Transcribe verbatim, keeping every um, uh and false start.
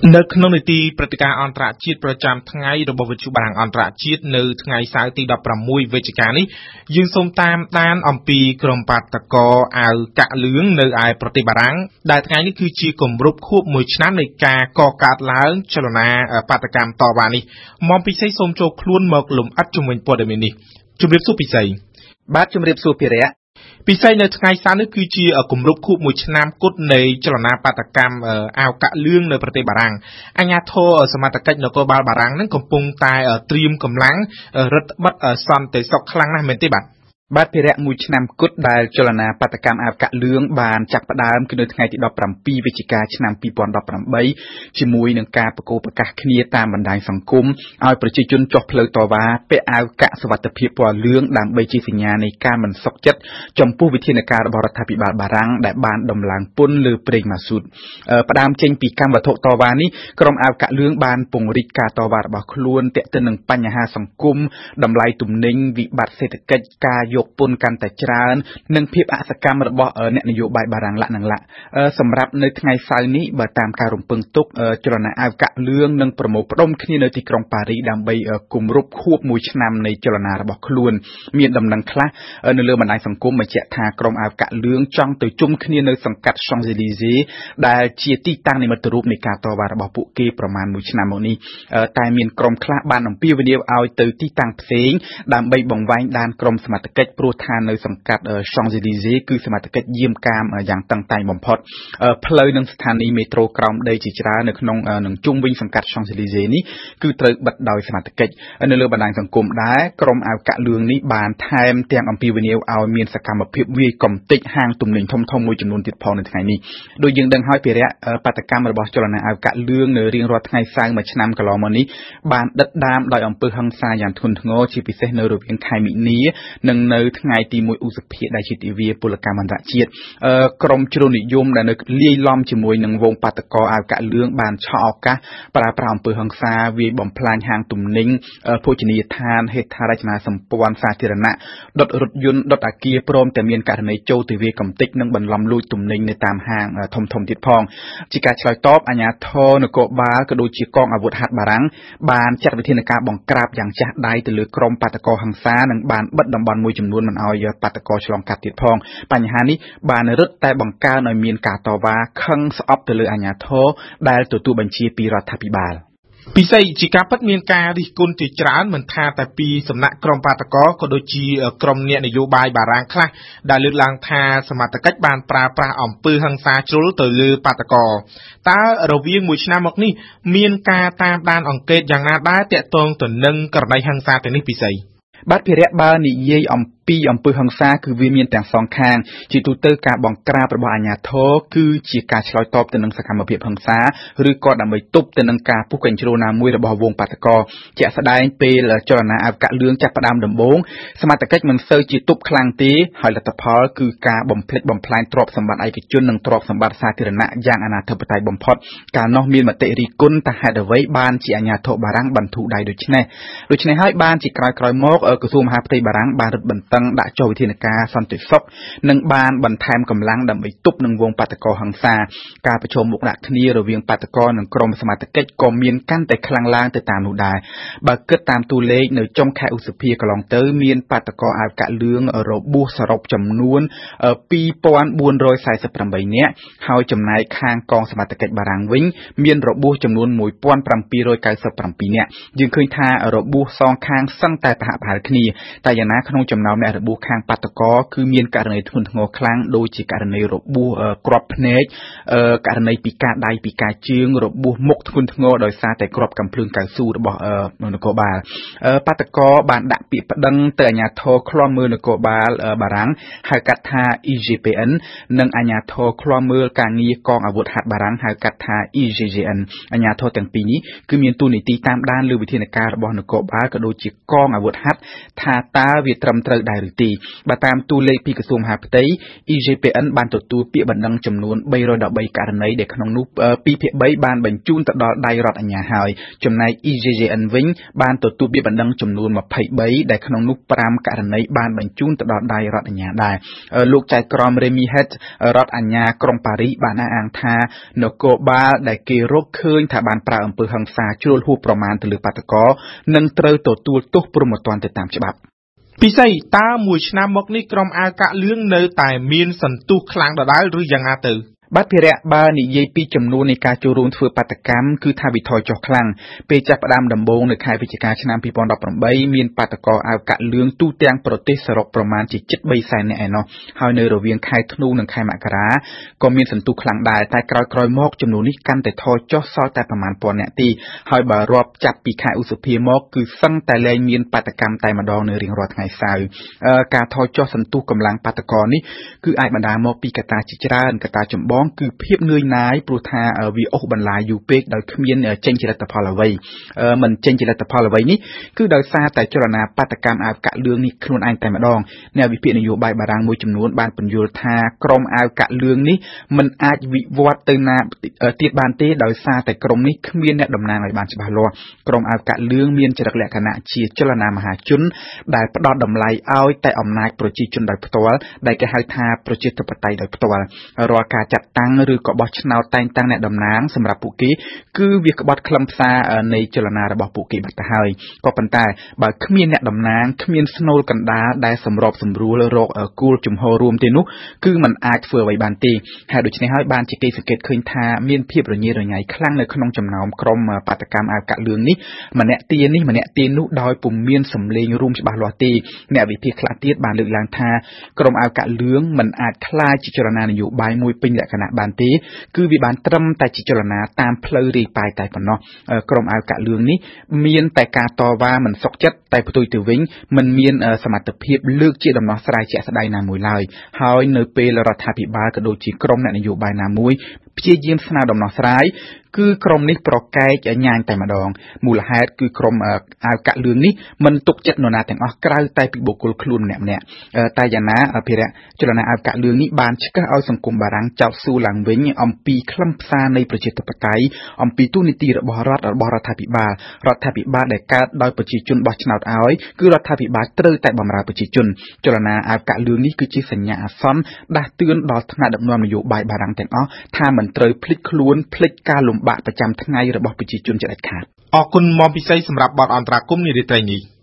នៅក្នុងនីតិព្រឹត្តិការណ៍អន្តរជាតិប្រចាំថ្ងៃរបស់វិទ្យុបារាំងអន្តរជាតិនៅថ្ងៃសៅរ៍ទីដប់ប្រាំមួយវិច្ឆិកានេះយើងសូមតាមដានអំពីក្រុមបាតកោអាវកាក់លឿងនៅឯប្រទេសបារាំងដែលថ្ងៃនេះគឺជាគម្រប់ខួបមួយឆ្នាំនៃការកកើតឡើងចលនាបាតកម្មតវ៉ានេះមកពិសេសសូមចូលខ្លួនមកលំអិតជំនាញព័ត៌មាននេះជម្រាបសួរពិសេសបាទជម្រាបសួរភិរៈពិសេសនៅថ្ងៃសៅរ៍នេះគឺជាគម្រប់ខួបមួយឆ្នាំគត់នៃចលនាបាតកម្មអាវកាក់លឿងនៅប្រទេសបារាំងអាជ្ញាធរសមត្ថកិច្ចនគរបាលបារាំងនឹងកំពុងតែត្រៀមកម្លាំងរឹតបន្តឹងសន្តិសុខខ្លាំងណាស់មែនទេបាទបាទភិរៈមួយឆ្នាំគត់ដែលចលនាបាតកម្មអាវកាក់លឿងបានចាប់ផ្ដើមគឺនៅថ្ងៃទីដប់ប្រាំពីរវិច្ឆិកាឆ្នាំពីរពាន់ដប់ប្រាំបីជាមួយនឹងការប្រកោប្រកាសគ្នាតាមបណ្ដាញសង្គមឲ្យប្រជាជនចុះផ្លូវតវ៉ាពាក់អាវកាក់សុវត្ថិភាពពណ៌លឿងដើម្បីជាសញ្ញានៃការមិនសុខចិត្តចំពោះវិធានការរបស់រដ្ឋាភិបាលបារាំងដែលបានដំឡើងពន្ធលើប្រេងម៉ាស៊ូតផ្ដើមចេញពីកម្មវត្ថុតវ៉ានេះក្រុមអាវកាក់លឿងបានពង្រីកការតវ៉ារបស់ខ្លួនទាក់ទិននឹងបញ្ហាសង្គមតម្លៃទំនិញវិបត្តិសេដ្ឋកិច្ចការយកពន្ធកាន់តែច្រើននិងភាពអសកម្មរបស់អ្នកនយោបាយបារាំងលក្ខណៈលក្ខសម្រាប់នៅថ្ងៃសៅរ៍នេះបើតាមការរំពឹងទុកចលនាអាវកាក់លឿងនឹងប្រមូលផ្ដុំគ្នានៅទីក្រុងប៉ារីសដើម្បីគម្រប់ខួបមួយឆ្នាំនៃចលនារបស់ខ្លួនមានដំណឹងខ្លះនៅលើបណ្ដាញសង្គមបញ្ជាក់ថាក្រុមអាវកាក់លឿងចង់ទៅជុំគ្នានៅសង្កាត់ Champs-Élysées ដែលជាទីតាំងនិមិត្តរូបនៃការតវ៉ារបស់ពួកគេប្រមាណមួយឆ្នាំមកនេះតែមានក្រុមខ្លះបានអំពាវនាវឲ្យទៅទីតាំងផ្សេងដើម្បីបង្វែងដានក្រុមសមត្ថកិច្ចព្រោះថានៅសង្កាត់ Champs-Élysées គឺសមត្ថកិច្ចយាមកាមយ៉ាងតឹងតែងបំផុតផ្លូវនិងស្ថានីយ៍មេត្រូក្រោមដីជាច្រើននៅក្នុងនឹងជុំវិញសង្កាត់ Champs-Élysées នេះគឺត្រូវបិទដោយសមត្ថកិច្ចនៅលើបណ្ដាញសង្គមដែរក្រុមអាវកាក់លឿងនេះបានថែមទាំងអំពាវនាវឲ្យមានសកម្មភាពវាយកំទេចហាងទំនិញធំៗមួយចំនួនទៀតផងនៅថ្ងៃនេះដោយយើងដឹងហើយភិរៈបាតកម្មរបស់ចលនាអាវកាក់លឿងនៅរៀងរាល់ថ្ងៃសៅរ៍មួយឆ្នាំកន្លងមកនេះបានដិតដាមដោយអំពើហិង្សាយ៉ាងធ្ងន់ធ្ងរជាពិសេសនៅរវាងខែមិនិនានិងនៅថ្ងៃទីមួយឧសភាដែលជាទិវាពលកម្មអន្តរជាតិក្រុមជ្រុលនិយមដែលនៅលាយឡំជាមួយនឹងវងបាតកោអាវកាក់លឿងបានឆក់ឱកាសប្រើប្រាស់អំពើហិង្សាវាយបំផ្លាញហាងទំនិញភោជនីយដ្ឋានហេដ្ឋារចនាសម្ព័ន្ធសាធារណៈដុតរថយន្តដុតអគារព្រមទាំងមានករណីចូលទៅវាយកំទេចនិងបន្លំលួចទំនិញនៅតាមហាងធំធំទៀតផងជាការឆ្លើយតបអាជ្ញាធរនគរបាលក៏ដូចជាកងអាវុធហត្ថបារាំងបានចាត់វិធានការបង្ក្រាបយ៉ាងចាស់ដៃទៅលើក្រុមបាតកោហិង្សានិងបានបិទតំបន់មួយចំនួនមិនឲ្យបាតកោឆ្លងកាត់ទៀតផងបញ្ហានេះបានរឹតតែបង្កើនឲ្យមានការតវ៉ាខឹងស្អប់ទៅលើអាជ្ញាធរដែលទទួលបញ្ជាពីរដ្ឋាភិបាលពិសេសជាការពិតមានការរិះគន់ជាច្រើនមិនថាតែពីសំណាក់ក្រុមបាតកោក៏ដូចជាក្រុមអ្នកនយោបាយបារាំងខ្លះដែលលើកឡើងថាសមត្ថកិច្ចបានប្រើប្រាស់អំពើហិង្សាជ្រុលទៅលើបាតកោតើរវាងមួយឆ្នាំមកនេះមានការតាមដានអង្កេតយ៉ាងណាដែរទាក់ទងទៅនឹងករណីហិង្សាទាំងនេះពិសេសបាទភិរៈបើនិយាយអំពីអំពើហិង្សាគឺវាមានទាំងសងខាងជាទូទៅការបង្ក្រាបរបស់អាជ្ញាធរគឺជាការឆ្លើយតបទៅនឹងសកម្មភាពហិង្សាឬក៏ដើម្បីទប់ទៅនឹងការពុះកញ្ជ្រោលណាមួយរបស់វងបាតកោជាក់ស្ដែងពេលចលនាអាវកាក់លឿងចាប់ផ្ដើមដំបូងសមត្ថកិច្ចមិនសូវជាទប់ខ្លាំងទេហើយលទ្ធផលគឺការបំផ្លិចបំផ្លាញទ្រព្យសម្បត្តិឯកជននិងទ្រព្យសម្បត្តិសាធារណៈយ៉ាងអនាធិបតេយ្យបំផុតកាលនោះមានមតិរិះគន់ថាហេតុអ្វីបានជាអាជ្ញាធរបារាំងបន្ធូរដៃដូច្នេះដូច្នេះហើយបានជាក្រោយៗមកក្រសួងមហាផ្ទៃបារាំងបានរឹតបន្តឹងដាក់ចុះវិធានការសន្តិសុខនិងបានបន្ថែមកម្លាំងដើម្បីទប់នឹងវងបាតកោហិង្សាការប្រជុំមុខដាក់គ្នារវាងបាតកោនិងក្រុមសមត្ថកិច្ចក៏មានកាន់តែខ្លាំងឡើងទៅតាមនោះដែរបើគិតតាមតួលេខនៅចុងខែឧសភាកន្លងទៅមានបាតកោអាវកាក់លឿងរបួសសរុបចំនួនពីរពាន់បួនរយសែសិបប្រាំបីនាក់ហើយចំណែកខាងកងសមត្ថកិច្ចបារាំងវិញមានរបួសចំនួនមួយពាន់ប្រាំពីររយកៅសិបប្រាំពីរនាក់យើងឃើញថារបួសសងខាងសឹងតែប្រហាក់ប្រហែលគ្នាតែយ៉ាងណាក្នុងចំណោមអ្នករបួសខាងបាតកោគឺមានករណីធ្ងន់ធ្ងរខ្លាំងដូចជាករណីរបួសគ្រាប់ភ្នែកករណីពីការដៃពីការជើងរបួសមុខធ្ងន់ធ្ងរដោយសារតែគ្រាប់កាំភ្លើងកៅស៊ូរបស់នគរបាលបាតកោបានដាក់ពាក្យប្តឹងទៅអាជ្ញាធរឃ្លាំមើលនគរបាលបារាំងហៅកាត់ថា I G P N និងអាជ្ញាធរឃ្លាំមើលការងារកងអាវុធហត្ថបារាំងហៅកាត់ថា I G G N អាជ្ញាធរទាំងពីរនេះគឺមានតួនាទីតាមដានលើវិធានការរបស់នគរបាលក៏ដូចជាកងអាវុធហត្ថថាតើវាត្រឹមត្រូវដែរឬទេបើតាមតួលេខពីក្រសួងមហាផ្ទៃ E J P N បានទទួលពាក្យបណ្ដឹងចំនួន313ករណីដែលក្នុងនោះtwoភាគthreeបានបញ្ជូនទៅដល់ដៃរដ្ឋអាជ្ញាហើយចំណែក E J J N វិញបានទទួលពាក្យបណ្ដឹងចំនួនtwenty-threeដែលក្នុងនោះfiveករណីបានបញ្ជូនទៅដល់ដៃរដ្ឋអាជ្ញាដែរលោកចៅក្រម Remy Head រដ្ឋអាជ្ញាក្រុងប៉ារីសបានអះអាងថានគរបាលដែលគេរកឃើញថាបានប្រើអំពើហិង្សាជ្រុលហួសប្រមាណទៅលើបាតុករនឹងត្រូវទទួលទោសព្រហ្មទណ្ឌទៅតាមច្បាប់ពិសីតើមួយឆ្នាំមកនេះក្រុមអាវកាក់លឿងនៅតែមានសន្ទុះខ្លាំងដដែលឬយ៉ាងណាទៅបាទភិរៈបើនិយាយពីចំនួននៃការចូលរួមធ្វើបាតកម្មគឺថាវាថយចុះខ្លាំងពេលចាប់ផ្ដើមដំបូងនៅខែវិច្ឆិកាឆ្នាំtwo thousand eighteenមានបាតករអាវកាក់លឿងទូទាំងប្រទេសសរុបប្រមាណជាជិតthreeសែននាក់ឯណោះហើយនៅរវាងខែធ្នូនិងខែមករាក៏មានសន្ទុះខ្លាំងដែរតែក្រោយៗមកចំនួននេះកាន់តែថយចុះសល់តែប្រមាណពាន់នាក់ទេហើយបើរាប់ចាប់ពីខែឧសភាមកគឺសឹងតែលែងមានបាតកម្មតែម្ដងនៅរៀងរាល់ថ្ងៃសៅរ៍ការថយចុះសន្ទុះកម្លាំងបាតករនេះគឺអាចបណ្ដាលមកពីកត្តាជាច្រើនកត្តាចម្បងគឺភាពនឿយណាយព្រោះថាវាអូសបន្លាយយូរពេកដោយគ្មានចេញជាលទ្ធផលអ្វីមិនចេញជាលទ្ធផលអ្វីនេះគឺដោយសារតែចលនាបាតកម្មអាវកាក់លឿងនេះខ្លួនឯងតែម្ដងអ្នកវិភាគនយោបាយបារាំងមួយចំនួនបានពន្យល់ថាក្រុមអាវកាក់លឿងនេះមិនអាចវិវត្តទៅណាទៀតបានទេដោយសារតែក្រុមនេះគ្មានអ្នកតំណាងឲ្យបានច្បាស់លាស់ក្រុមអាវកាក់លឿងមានចរិតលក្ខណៈជាចលនាមហាជនដែលផ្ដោតតម្លៃឲ្យតែអំណាចប្រជាជនដោយផ្ទាល់ដែលគេហៅថាប្រជាធិបតេយ្យដោយផ្ទាល់រាល់ការចាត់តាំងឬក៏បោះឆ្នោតតែងតាំងអ្នកតំណាងសម្រាប់ពួកគេគឺវាក្បត់ខ្លឹមសារនៃចលនារបស់ពួកគេបាត់ទៅហើយក៏ប៉ុន្តែបើគ្មានអ្នកតំណាងគ្មានស្នូលកណ្ដាលដែលសម្របសម្រួលរកគោលជំហររួមទេនោះគឺมันអាចធ្វើអ្វីបានទេហើយដូច្នេះហើយបានជាគេសង្កេតឃើញថាមានភាពរញ៉េរញ៉ៃខ្លាំងនៅក្នុងចំណោមក្រុមបាតកម្មអាវកាក់លឿងនេះម្នាក់ទានេះម្នាក់ទានោះដោយពុំមានសម្លេងរួមច្បាស់លាស់ទេអ្នកវិភាគខ្លះទៀតបានលើកឡើងថាក្រុមអាវកាក់លឿងមិនអាចក្លាយជាចលនានយោបាយមួយពេញលក្ខណៈបានទេគឺវាបានត្រឹមតែជាចលនាតាមផ្លូវរាយប៉ាយតែប៉ុណ្ណោះក្រុមអាវកាក់លឿងនេះមានតែការតវ៉ាមិនសុខចិត្តតែផ្ទុយទៅវិញមិនមានសមត្ថភាពលើកជាដំណោះស្រាយជាក់ស្ដែងណាមួយឡើយហើយនៅពេលរដ្ឋាភិបាលក៏ដូចជាក្រុមអ្នកនយោបាយណាមួយព្យាយាមស្នើដំណោះស្រាយគឺក្រុមនេះប្រកែកញ៉ាញតែម្ដងមូលហេតុគឺក្រុមអាវកាក់លឿងនេះមិនទុកចិត្តនរណាទាំងអស់ក្រៅតែពីបុគ្គលខ្លួនម្នាក់ម្នាក់តែយ៉ាងណាអភិរក្សចលនាអាវកាក់លឿងនេះបានឆ្កឹះឲ្យសង្គមបារាំងចោទសួរឡើងវិញអំពីខ្លឹមសារនៃប្រជាធិបតេយ្យអំពីទូនីតិរបស់រដ្ឋរបស់រដ្ឋាភិបាលរដ្ឋាភិបាលដែលកើតដោយប្រជាជនបោះឆ្នោតឲ្យគឺរដ្ឋាភិបាលត្រូវតែបម្រើប្រជាជនចលនាអាវកាក់លឿងនេះគឺជាសញ្ញាអាសន្នដាស់តឿនដល់ថ្នាក់ដឹកនាំនយោបាយបារាំងទាំងអស់ថាមិនត្រូវភ្លេចខ្លួនភ្លេចការលំបាកប្រចាំថ្ងៃរបស់ប្រជាជនជាដាច់ខាតអរគុណមុំពិសីសម្រាប់បទអន្តរាគមន៍នារីត្រីនេះ